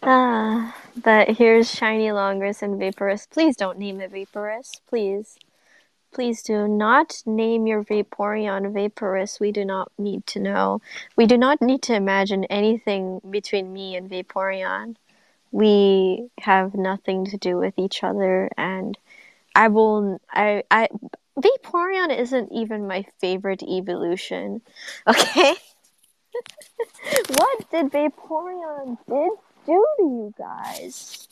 But here's Shiny Longus and Vaporous. Please don't name it Vaporous. Please. Please do not name your Vaporeon Vaporous. We do not need to know. We do not need to imagine anything between me and Vaporeon. We have nothing to do with each other, and Vaporeon isn't even my favorite evolution. Okay? What did Vaporeon do to you guys?